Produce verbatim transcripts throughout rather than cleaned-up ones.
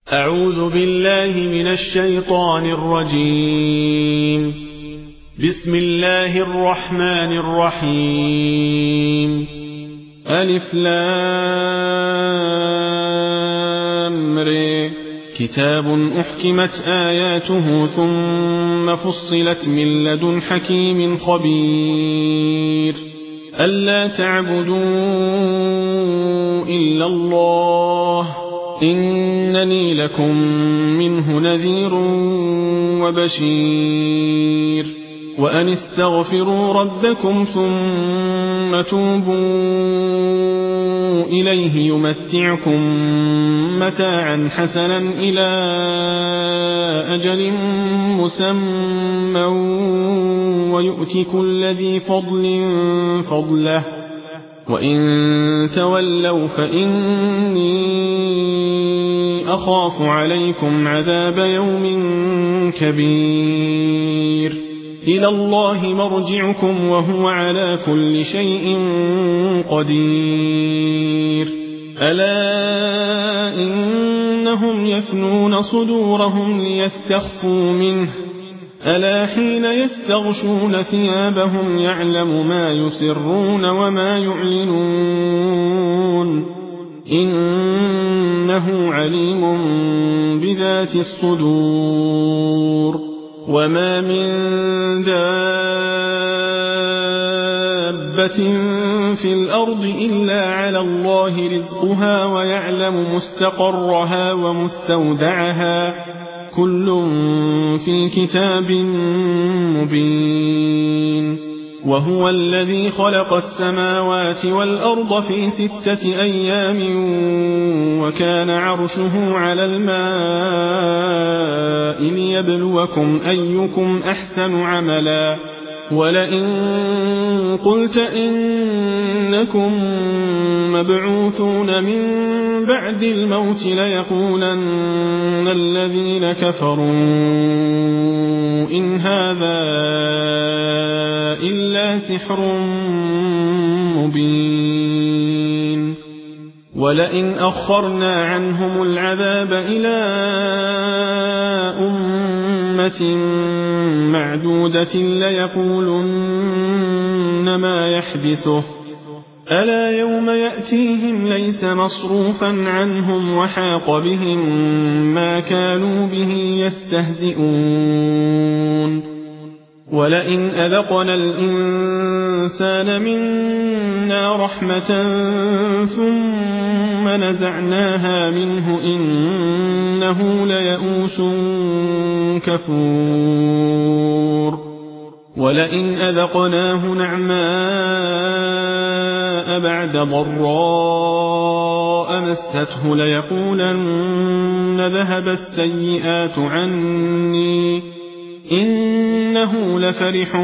أعوذ بالله من الشيطان الرجيم. بسم الله الرحمن الرحيم. ألف لام ر. كتاب أحكمت آياته ثم فصلت من لدن حكيم خبير. ألا تعبدوا إلا الله إنني لكم منه نذير وبشير. وأن استغفروا ربكم ثم توبوا إليه يمتعكم متاعا حسنا إلى أجل مسمى ويؤتي كل ذي فضل فضله وإن تولوا فإني أخاف عليكم عذاب يوم كبير. إلى الله مرجعكم وهو على كل شيء قدير. ألا إنهم يثنون صدورهم ليستخفوا منه ألا حين يستغشون ثيابهم يعلم ما يسرون وما يعلنون إنه عليم بذات الصدور. وما من دابة في الأرض إلا على الله رزقها ويعلم مستقرها ومستودعها كل في كتاب مبين. وهو الذي خلق السماوات والأرض في ستة أيام وكان عرشه على الماء ليبلوكم أيكم أحسن عملا. ولئن قلت إنكم مبعوثون من بعد الموت ليقولن الذين كفروا إن هذا إلا سحر مبين. ولئن أخرنا عنهم العذاب إلى أمة معدودة ليقولن ما يحبسه ألا يوم يأتيهم ليس مصروفا عنهم وحاق بهم ما كانوا به يستهزئون. ولئن أذقنا الإنسان منا رحمة ثم نزعناها منه إنه ليئوس كفور. ولئن أذقناه نعماء بعد ضراء مسته ليقولن ذهب السيئات عني إنه لفرح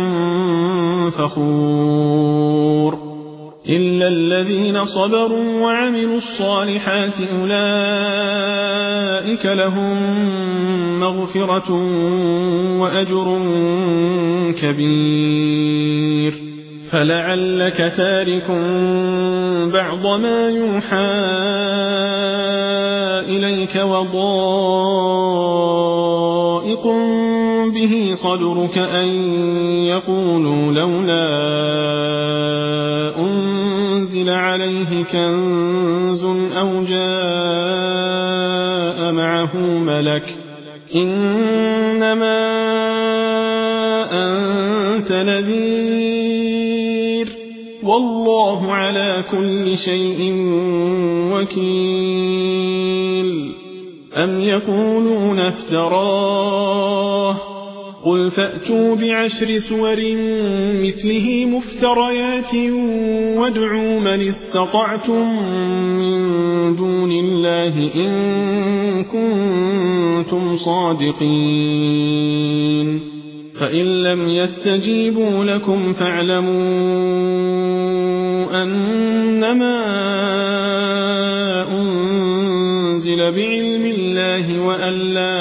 فخور. إلا الذين صبروا وعملوا الصالحات أولئك لهم مغفرة وأجر كبير. فلعلك تارك بعض ما يوحى إليك وضائق به صدرك أن يقولوا لولا أنزل عليه كنز أو جاء معه ملك إنما أنت نذير والله على كل شيء وكيل. أم يقولون افتراه قل فأتوا بعشر سور مثله مفتريات وادعوا من استطعتم من دون الله إن كنتم صادقين. فإن لم يستجيبوا لكم فاعلموا أنما أنزل بعلم الله وأن لا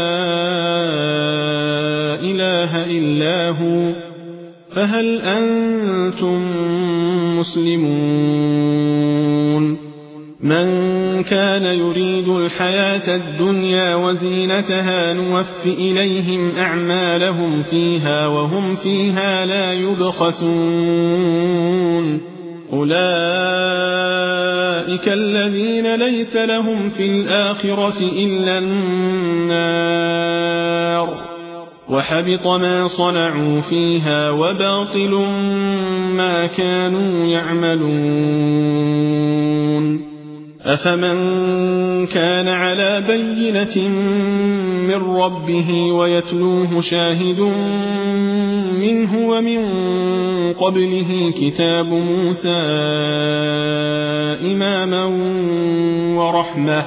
إله إلا هو فهل أنتم مسلمون؟ من كان يريد الحياة الدنيا وزينتها نوف إليهم أعمالهم فيها وهم فيها لا يبخسون أولئك الذين ليس لهم في الآخرة إلا النار وحبط ما صنعوا فيها وباطل ما كانوا يعملون أفمن كان على بينة من ربه ويتلوه شاهد منه ومن قبله كتاب موسى إماما ورحمة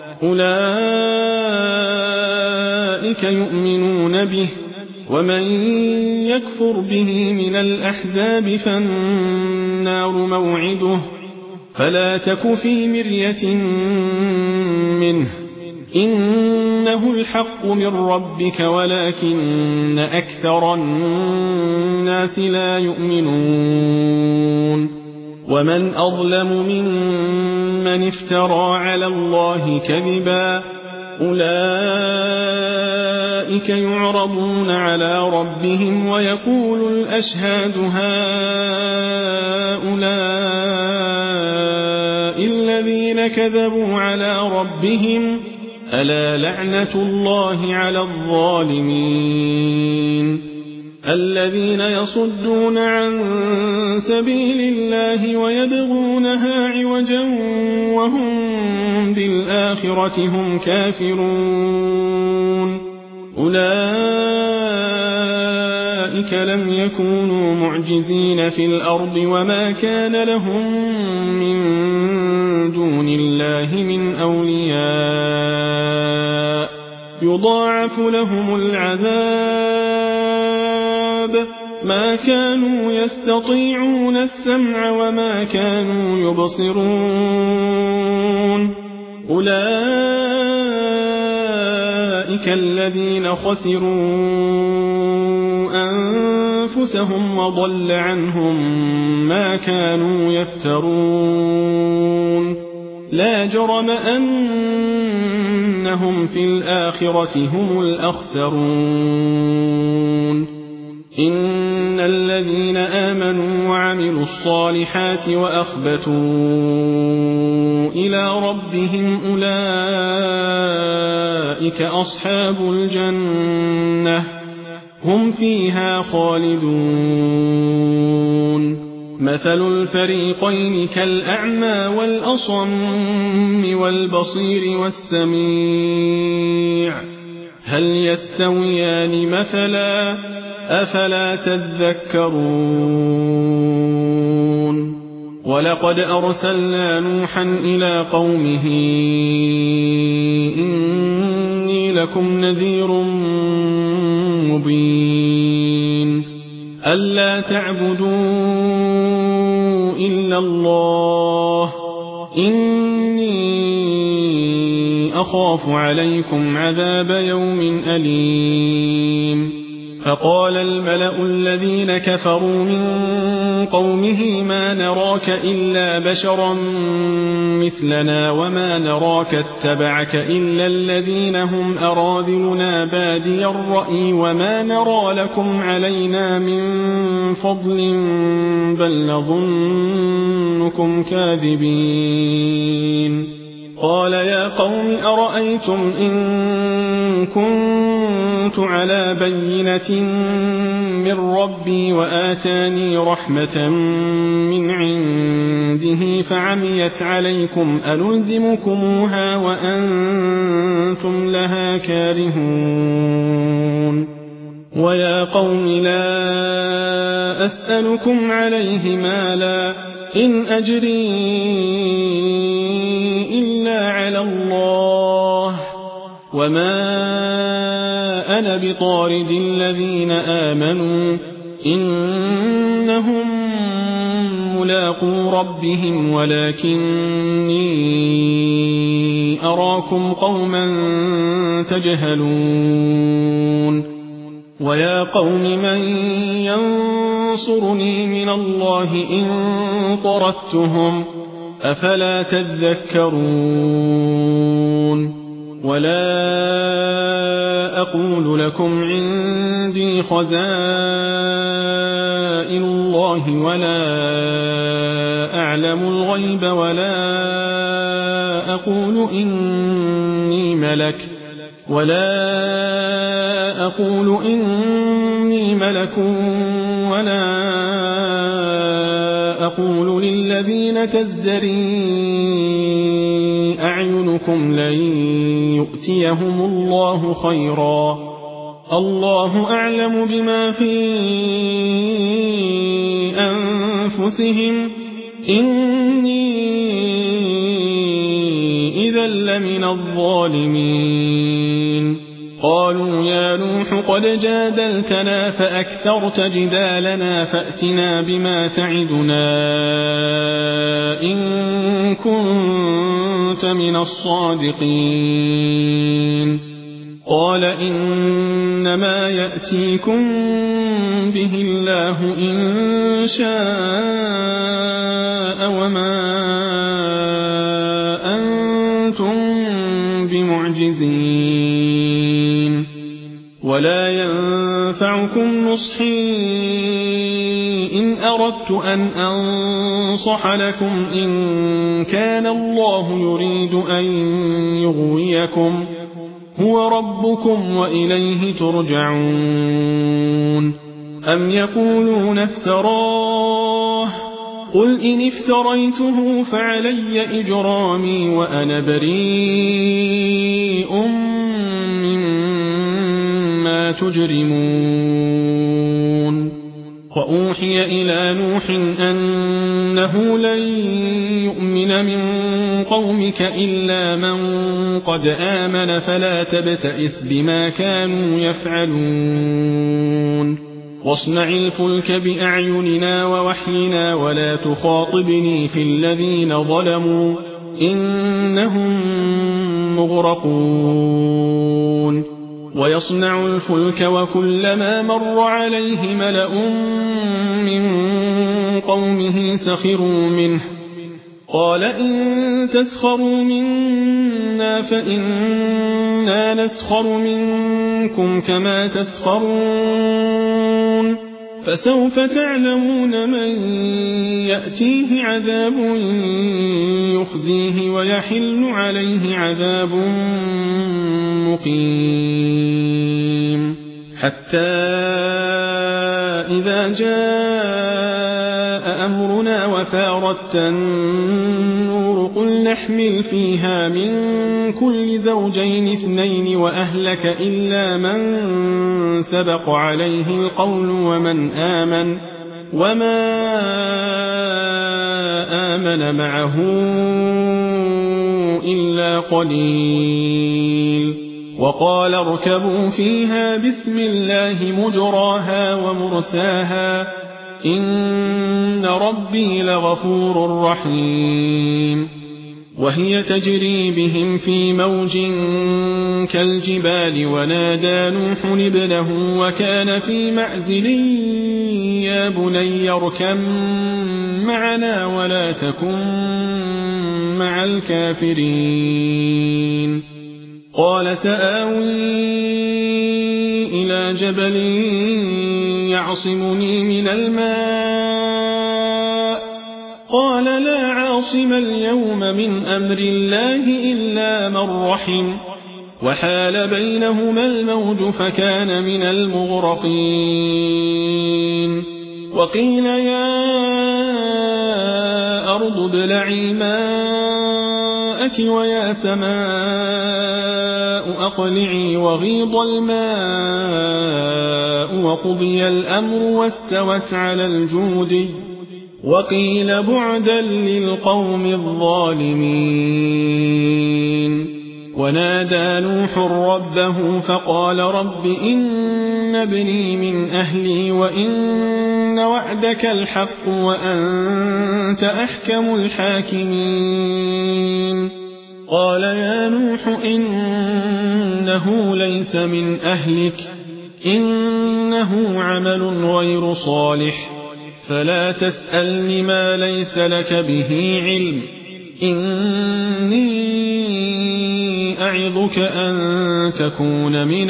أولئك يؤمنون به ومن يكفر به من الأحزاب فالنار موعده فلا تك في مرية منه إنه الحق من ربك ولكن أكثر الناس لا يؤمنون ومن أظلم ممن افترى على الله كذبا أولئك يعرضون على ربهم ويقول الأشهاد هؤلاء الذين كذبوا على ربهم ألا لعنة الله على الظالمين الذين يصدون عن سبيل الله ويبغونها عوجا وهم بالآخرة هم كافرون أولئك لم يكونوا معجزين في الأرض وما كان لهم من دون الله من أولياء يضاعف لهم العذاب ما كانوا يستطيعون السمع وما كانوا يبصرون أولئك الذين خسروا أنفسهم وضل عنهم ما كانوا يفترون لا جرم أنهم في الآخرة هم الأخسرون إن الذين آمنوا وعملوا الصالحات وأخبتوا إلى ربهم أولئك أصحاب الجنة هم فيها خالدون مثل الفريقين كالأعمى والأصم والبصير والسميع هل يستويان مثلا أفلا تذكرون ولقد أرسلنا نوحا إلى قومه إني لكم نذير مبين ألا تعبدوا إلا الله إني أخاف عليكم عذاب يوم أليم فقال الملأ الذين كفروا من قومه ما نراك إلا بشرا مثلنا وما نراك اتبعك إلا الذين هم أراذلنا بادي الرأي وما نرى لكم علينا من فضل بل نظنكم كاذبين قال يا قوم أرأيتم إن كنت على بينة من ربي وآتاني رحمة من عنده فعميت عليكم ألزمكموها وأنتم لها كارهون ويا قوم لا أسألكم عليه مالا إن أجري إلا على الله وما أنا بطارد الذين آمنوا إنهم ملاقو ربهم ولكني أراكم قوما تجهلون ويا قوم من ينصرني من الله إن طردتهم أفلا تذكرون ولا أقول لكم عندي خزائن الله ولا أعلم الغيب ولا أقول إني ملك ولا أقول إني ملك ولا أقول للذين تزدري أعينكم لن يؤتيهم الله خيرا الله أعلم بما في أنفسهم إني إذا لمن الظالمين قالوا يا نوح قد جادلتنا فأكثرت جدالنا فأتنا بما تعدنا إن كنت من الصادقين قال إنما يأتيكم به الله إن شاء وما أنتم بمعجزين ولا ينفعكم نصحي إن أردت أن أنصح لكم إن كان الله يريد أن يغويكم هو ربكم وإليه ترجعون أم يقولون افتراه قل إن افتريته فعلي إجرامي وأنا بريء مما تجرمون وأوحي إلى نوح أنه لن يؤمن من قومك إلا من قد آمن فلا تبتئس بما كانوا يفعلون واصنع الفلك بأعيننا ووحينا ولا تخاطبني في الذين ظلموا إنهم مغرقون ويصنع الفلك وكلما مر عليه ملأ من قومه سخروا منه قال إن تسخروا منا فإنا نسخر منكم كما تسخرون فسوف تعلمون من يأتيه عذاب يخزيه ويحل عليه عذاب مقيم حتى إذا جاء أمرنا وفارت النور قل نحمل فيها من كل زوجين اثنين وأهلك إلا من سبق عليه القول ومن آمن وما آمن معه إلا قليل وقال اركبوا فيها بسم الله مجراها ومرساها إن ربي لغفور رحيم وهي تجري بهم في موج كالجبال ونادى نوح ابنه وكان في معزل يا بني اركب معنا ولا تكن مع الكافرين قال سآوي إلى جبل يعصمني من الماء قال لا عاصم اليوم من أمر الله إلا من رحم وحال بينهما الموج فكان من المغرقين وقيل يا أرض ابلعي ماءك ويا سماء أقلعي وغيض الماء وقضي الأمر واستوت على الجود وقيل بعدا للقوم الظالمين ونادى نوح ربه فقال رب إن ابني من أهلي وإن وعدك الحق وأنت أحكم الحاكمين قال يا نوح إنه ليس من أهلك إنه عمل غير صالح فلا تسألني ما ليس لك به علم إني أعظك أن تكون من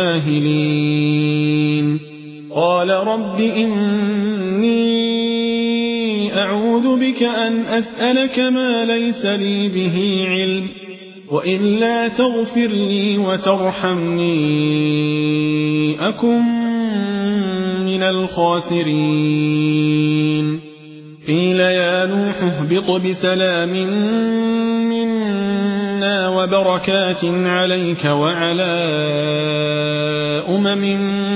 الجاهلين قال رب إني أعوذ بك أن أسألك ما ليس لي به علم وإلا تغفر لي وترحمني أكن من الخاسرين قيل يا نوح اهبط بسلام منا وبركات عليك وعلى أمم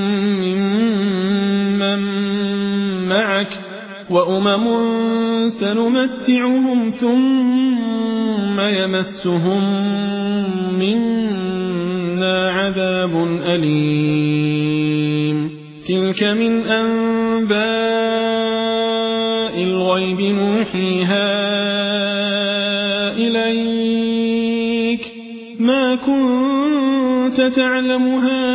ممن معك وأمم سنمتعهم ثم يمسهم منا عذاب أليم تلك من أنباء الغيب نوحيها إليك ما كنت تعلمها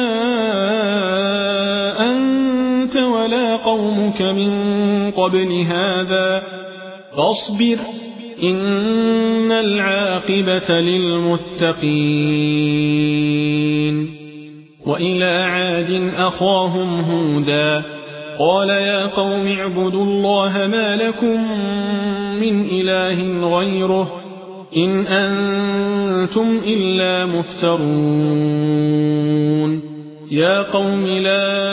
أنت ولا قومك من قبل هذا فاصبر إن العاقبة للمتقين وإلى عاد أخاهم هودا قال يا قوم اعبدوا الله ما لكم من إله غيره إن أنتم إلا مفترون يا قوم لا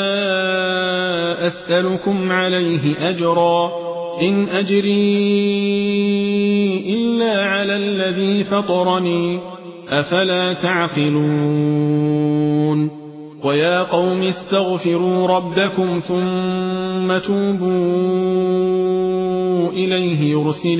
أسألكم عليه أجرا إن أجري إلا على الذي فطرني أفلا تعقلون ويا قوم استغفروا ربكم ثم توبوا إليه يرسل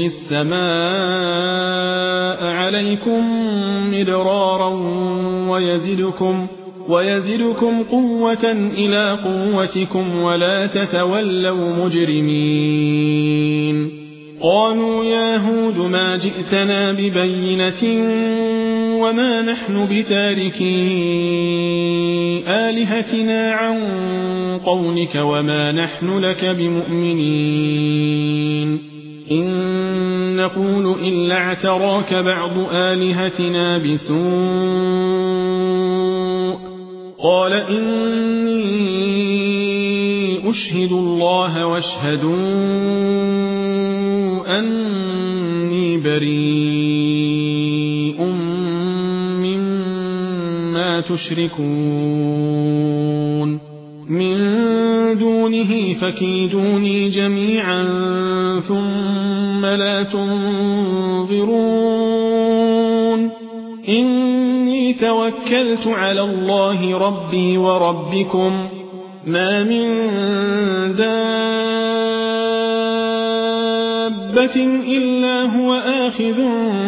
السماء عليكم مدرارا ويزدكم ويزدكم قوة إلى قوتكم ولا تتولوا مجرمين قالوا يا هود ما جئتنا ببينة وما نحن بتاركي آلهتنا عن قولك وما نحن لك بمؤمنين إن نقول إلا اعتراك بعض آلهتنا بسوء قال إني أشهد الله واشهدوا أني بريء مما تشركون من دونه فكيدوني جميعا ثم لا تنظرون إني توكلت على الله ربي وربكم ما من دابة إلا هو آخذ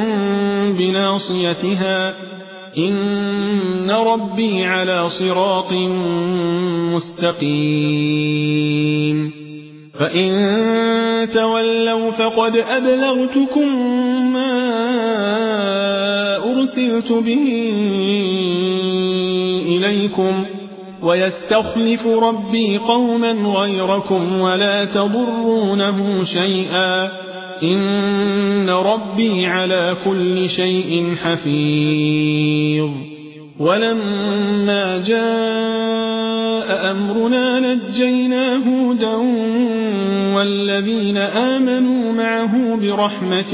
بناصيتها إن ربي على صراط مستقيم فإن تولوا فقد أبلغتكم ما أرسلت به إليكم ويستخلف ربي قوما غيركم ولا تضرونه شيئا إن ربي على كل شيء حفيظ ولما جاء أمرنا نجينا هودا والذين آمنوا معه برحمة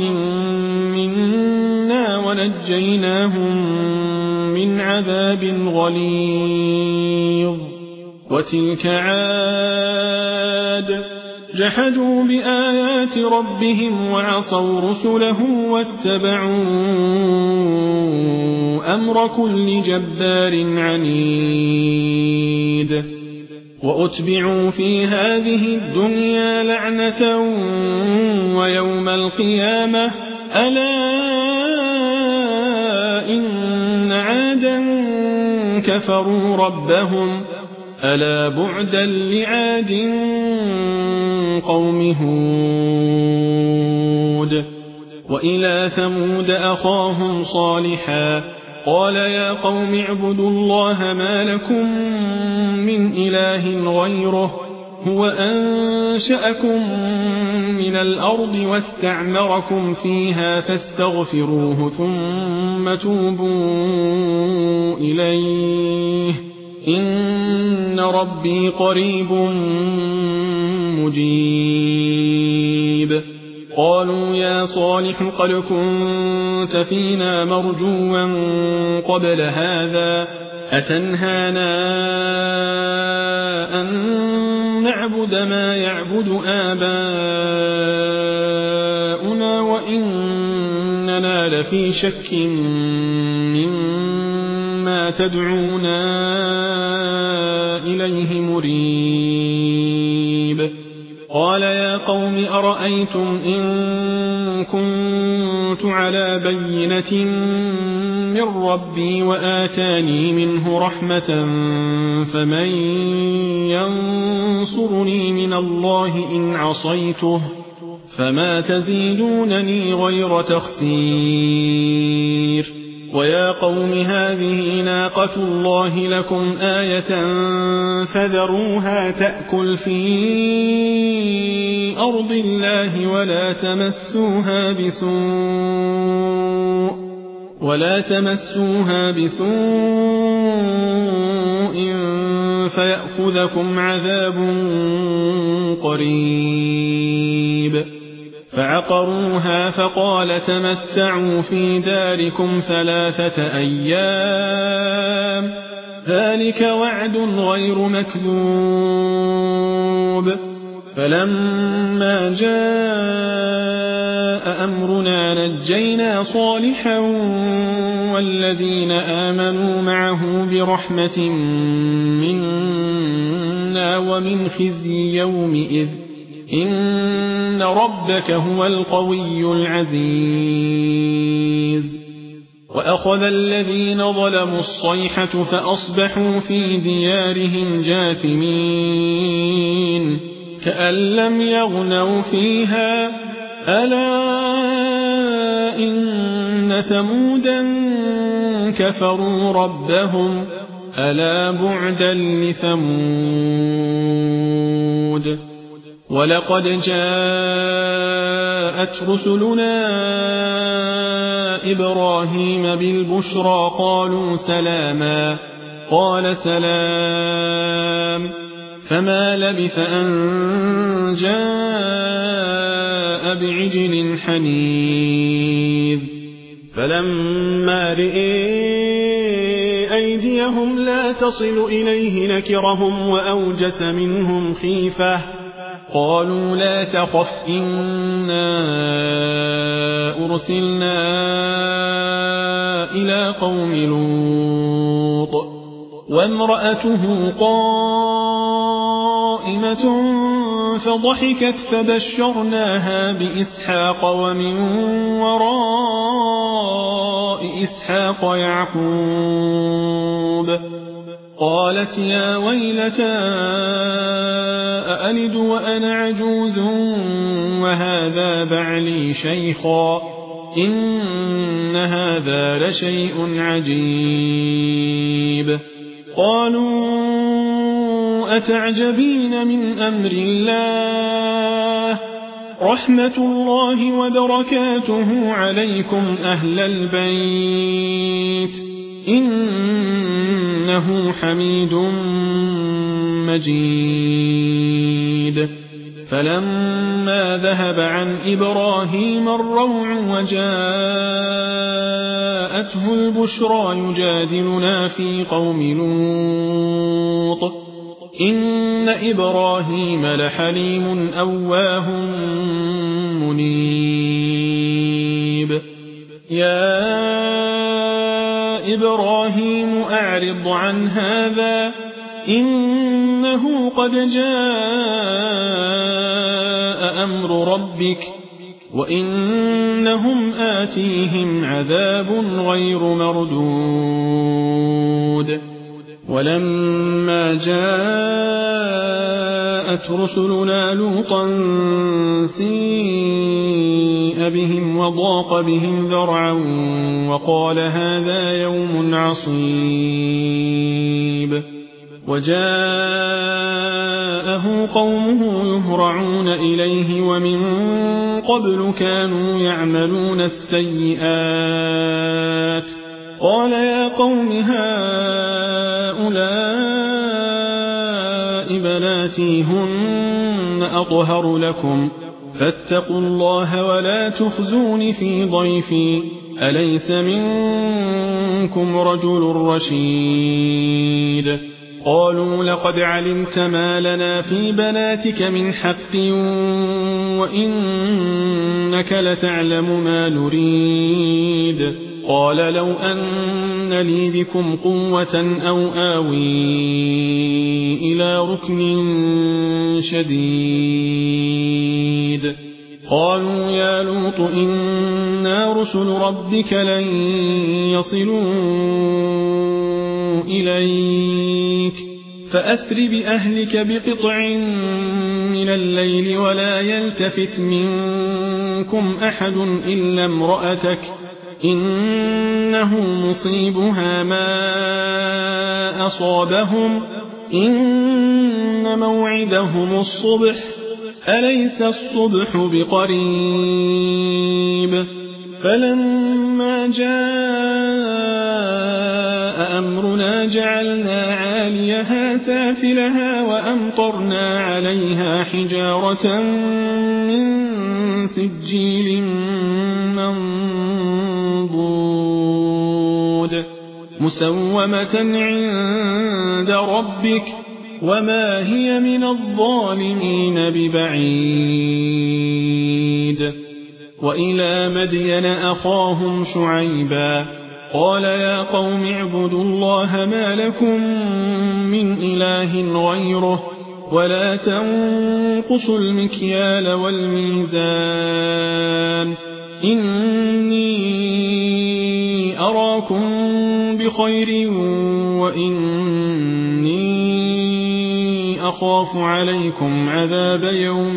منا ونجيناهم من عذاب غليظ وتلك عاد جحدوا بآيات ربهم وعصوا رسله واتبعوا أمر كل جبار عنيد وأتبعوا في هذه الدنيا لعنة ويوم القيامة ألا إن عادا كفروا ربهم ألا بعدا لعاد قوم هود وإلى ثمود أخاهم صالحا قال يا قوم اعبدوا الله ما لكم من إله غيره هو أنشأكم من الأرض واستعمركم فيها فاستغفروه ثم توبوا إليه إن ربي قريب مجيب قالوا يا صالح قد كنت فينا مرجوا قبل هذا أتنهانا أن نعبد ما يعبد آباؤنا وإننا لفي شك مما تدعونا إليه مريب قال يا قوم أرأيتم إن كنت على بينة من ربي وآتاني منه رحمة فمن ينصرني من الله إن عصيته فما تزيدونني غير تخسير ويا قوم هذه ناقة الله لكم آية فذروها تأكل في أرض الله ولا تمسوها بسوء ولا تمسوها بسوء فيأخذكم عذاب قريب فعقروها فقال تمتعوا في داركم ثلاثة أيام ذلك وعد غير مكذوب فلما جاء أمرنا نجينا صالحا والذين آمنوا معه برحمة منا ومن خزي يومئذ إن ربك هو القوي العزيز وأخذ الذين ظلموا الصيحة فأصبحوا في ديارهم جاثمين كأن لم يغنوا فيها ألا إن ثمودا كفروا ربهم ألا بعدا لثمود ولقد جاءت رسلنا إبراهيم بالبشرى قالوا سلاما قال سلام فما لبث أن جاء بعجل حنيذ فلما رئي أيديهم لا تصل إليه نكرهم وأوجس منهم خيفة قالوا لا تخف إنا أرسلنا إلى قوم لوط وامرأته قائمة فضحكت فبشرناها بإسحاق ومن وراء إسحاق يعقوب قالت يا ويلتى أألد وأنا عجوز وهذا بعلي شيخا إن هذا لشيء عجيب قالوا أتعجبين من أمر الله رحمة الله وبركاته عليكم أهل البيت إنه حميد مجيد فلما ذهب عن إبراهيم الروع وجاءته البشرى يجادلنا في قوم لوط إن إبراهيم لحليم أواه منيب يا إبراهيم أعرض عن هذا إنه قد جاء أمر ربك وإنهم آتيهم عذاب غير مردود ولما جاءت رسلنا لوطا سيء بهم وضاق بهم ذرعا وقال هذا يوم عصيب وجاءه جاءه قومه يهرعون إليه ومن قبل كانوا يعملون السيئات قال يا قوم هؤلاء بناتي هن أطهر لكم فاتقوا الله ولا تخزون في ضيفي أليس منكم رجل رشيد قالوا لقد علمت ما لنا في بناتك من حق وإنك لتعلم ما نريد قال لو أن لي بكم قوة أو آوي إلى ركن شديد قالوا يا لوط إنا رسل ربك لن يصلوا إليك فأسر بأهلك بقطع من الليل ولا يلتفت منكم أحد إلا امرأتك إنه مصيبها ما أصابهم إن موعدهم الصبح أليس الصبح بقريب فلما جاء أمرنا جعلنا عاليها سافلها وأمطرنا عليها حجارة من سجيل منضود مسومة عند ربك وما هي من الظالمين ببعيد وإلى مدين أخاهم شعيبا قال يا قوم اعبدوا الله ما لكم من إله غيره ولا تنقصوا المكيال والميزان إني أراكم بخير وإني أخاف عليكم عذاب يوم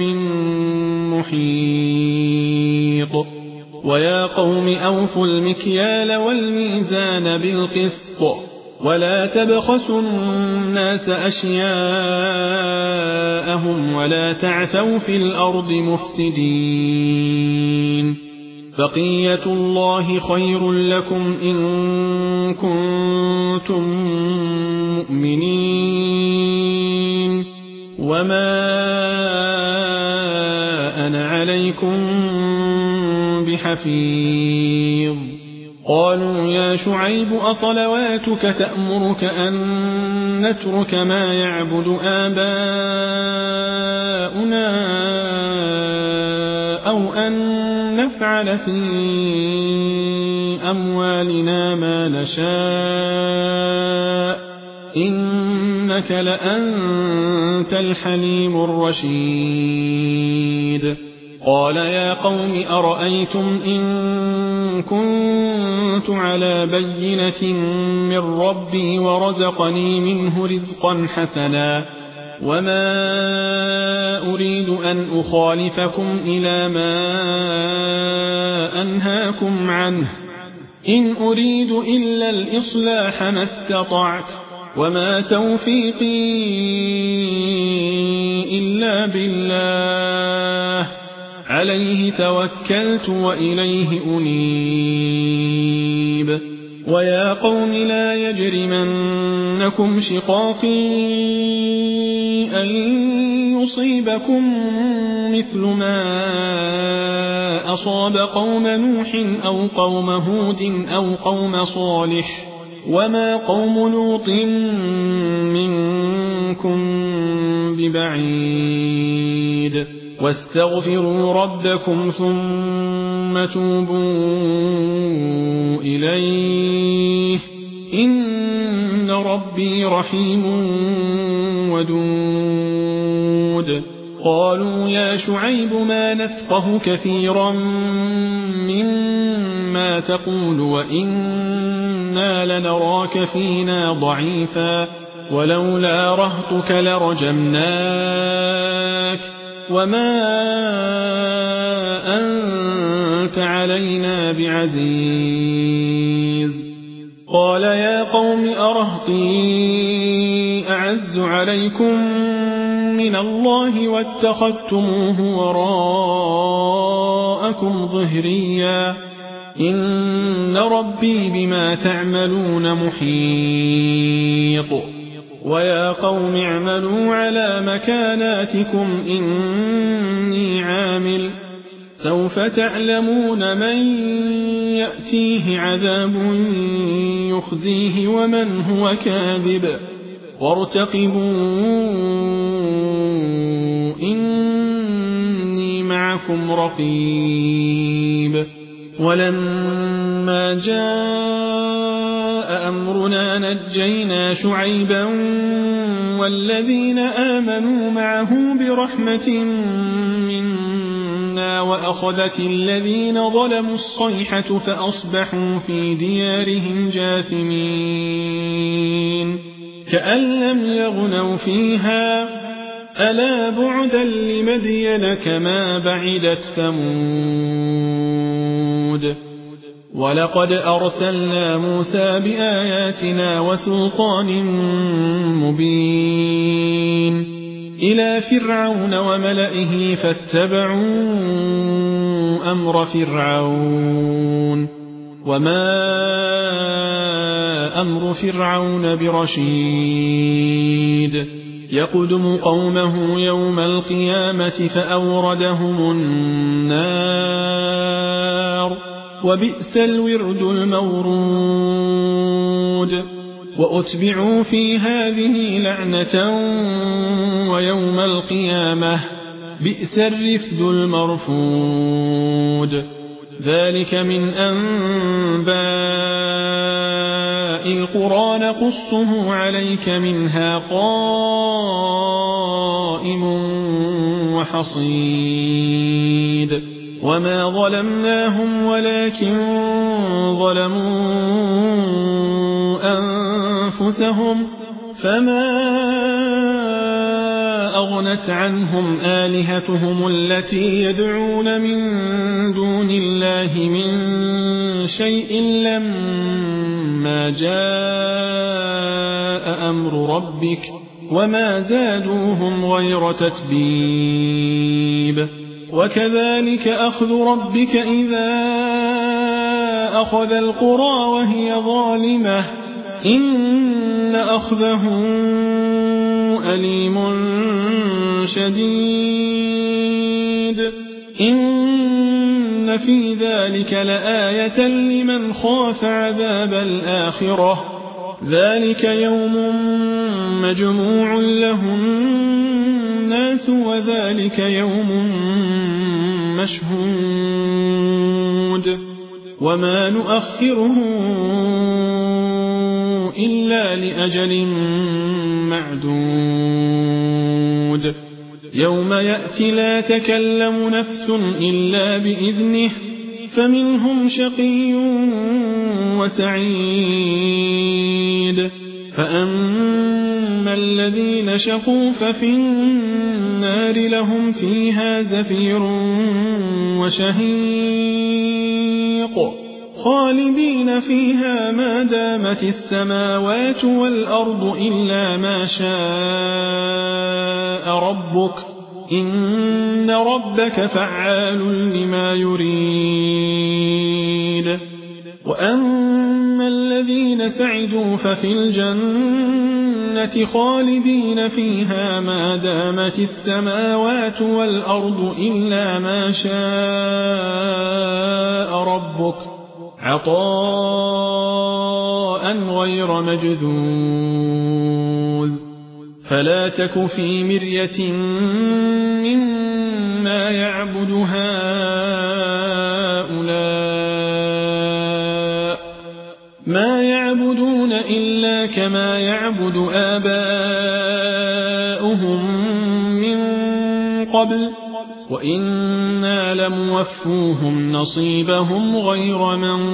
محيط ويا قوم أوفوا المكيال والميزان بالقسط ولا تبخسوا الناس أشياءهم ولا تعثوا في الأرض مفسدين بقية الله خير لكم إن كنتم مؤمنين وما أنا عليكم بحفيظ قالوا يا شعيب أصلواتك تأمرك أن نترك ما يعبد آباؤنا أو أن نفعل في أموالنا ما نشاء إنك لأنت الحليم الرشيد قال يا قوم أرأيتم إن كنت على بينة من ربي ورزقني منه رزقا حسنا وما أريد أن أخالفكم إلى ما أنهاكم عنه إن أريد إلا الإصلاح ما استطعت وما توفيقي إلا بالله عليه توكلت وإليه أنيب ويا قوم لا يجرمنكم شقاقي أن يصيبكم مثل ما أصاب قوم نوح أو قوم هود أو قوم صالح وما قوم لوط منكم ببعيد واستغفروا ربكم ثم توبوا إليه إن ربي رحيم ودود قالوا يا شعيب ما نفقه كثيرا مما تقول وإنا لنراك فينا ضعيفا ولولا رهطك لرجمناك وما أنت علينا بعزيز قال يا قوم أرهطي أعز عليكم من الله واتخذتموه وراءكم ظهريا إن ربي بما تعملون محيط ويا قوم اعملوا على مكاناتكم إني عامل سوف تعلمون من يأتيه عذاب يخزيه ومن هو كاذب وارتقبوا إني معكم رقيب ولما جاء أمرنا نجينا شعيبا والذين آمنوا معه برحمة منا وأخذت الذين ظلموا الصيحة فأصبحوا في ديارهم جاثمين كأن لم يغنوا فيها ألا بعدا لمدين كما بعدت ثمود ولقد أرسلنا موسى بآياتنا وسلطان مبين إلى فرعون وملئه فاتبعوا أمر فرعون وما أمر فرعون برشيد يقدم قومه يوم القيامة فأوردهم النار وبئس الورد المورود وأتبعوا في هذه لعنة ويوم القيامة بئس الرفد المرفود ذلك من أنباء القرى نقصه عليك منها قائم وحصيد وما ظلمناهم ولكن ظلموا أنفسهم فما أغنت عنهم آلهتهم التي يدعون من دون الله من شيء لما جاء أمر ربك وما زادوهم غير تتبيب وكذلك أخذ ربك إذا أخذ القرى وهي ظالمة إن أخذه أليم شديد إن في ذلك لآية لمن خاف عذاب الآخرة ذلك يوم مجموع له الناس وذلك يوم مشهود وما نؤخره إلا لأجل معدود يوم يأتي لا تكلم نفس إلا بإذنه فمنهم شقي وسعيد فأما الذين شقوا ففي النار لهم فيها زفير وشهيق خالدين فيها ما دامت السماوات والأرض إلا ما شاء ربك إن ربك فعال لما يريد وأما الذين سعدوا ففي الجنة خالدين فيها ما دامت السماوات والأرض إلا ما شاء ربك عطاء غير مجذوذ فلا تك في مرية مما يعبد هؤلاء ما يعبدون إلا كما يعبد آباؤهم من قبل وإنا لموفوهم نصيبهم غير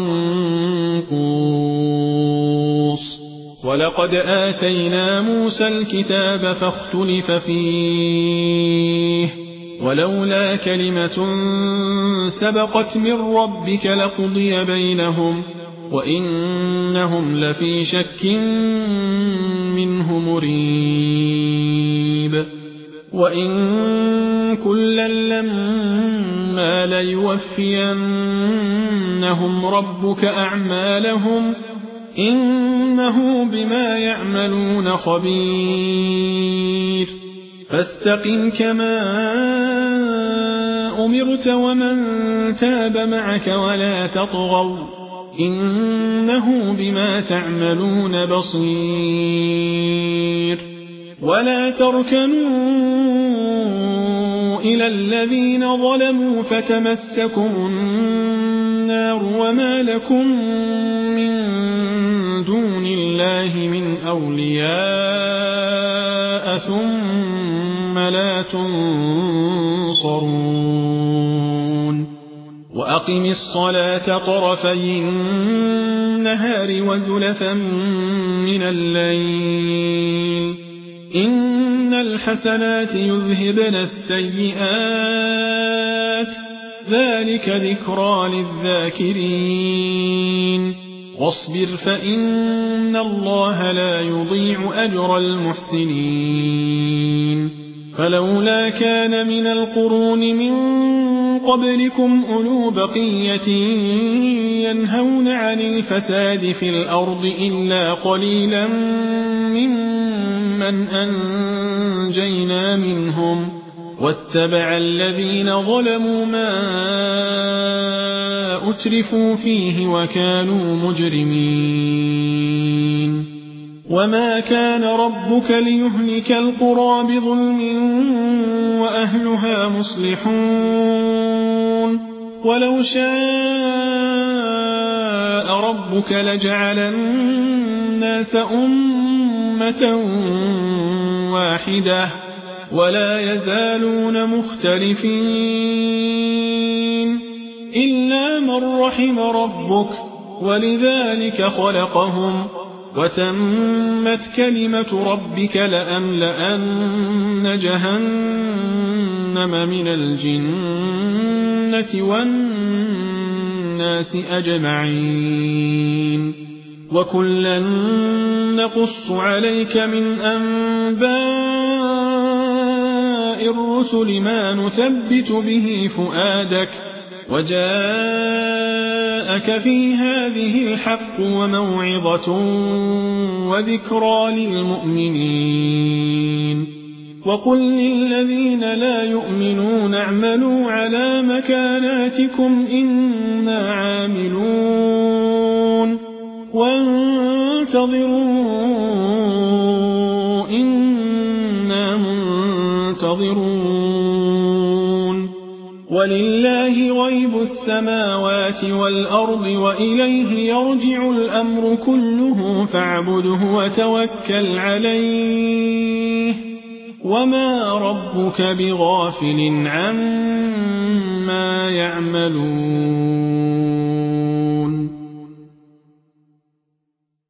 منقوص ولقد آتينا موسى الكتاب فاختلف فيه ولولا كلمة سبقت من ربك لقضي بينهم وإنهم لفي شك منه مريب وإن كلا لما ليوفينهم ربك أعمالهم إنه بما يعملون خبير فاستقم كما أمرت ومن تاب معك ولا تطغوا إنه بما تعملون بصير ولا تركنوا إلى الذين ظلموا فتمسكم النار وما لكم من دون الله من أولياء ثم لا تنصرون وأقم الصلاة طرفي النهار وزلفا من الليل إن الحسنات يذهبن السيئات ذلك ذكرى للذاكرين واصبر فإن الله لا يضيع أجر المحسنين فلولا كان من القرون من قبلكم أولو بقية ينهون عن الفساد في الأرض إلا قليلا ممن أنجينا منهم واتبع الذين ظلموا ما أترفوا فيه وكانوا مجرمين وما كان ربك ليهلك القرى بظلم وأهلها مصلحون ولو شاء ربك لجعل الناس أمة واحدة ولا يزالون مختلفين إلا من رحم ربك ولذلك خلقهم وتمت كلمة ربك لأملأن جهنم من الجنة والناس أجمعين وكلا نقص عليك من أنباء الرسل ما نثبت به فؤادك وجاءك في هذه الحق وموعظة وذكرى للمؤمنين وقل للذين لا يؤمنون اعملوا على مكاناتكم إنا عاملون وانتظروا إنا منتظرون ولله غيب السماوات والأرض وإليه يرجع الأمر كله فاعبده وتوكل عليه وما ربك بغافل عما يعملون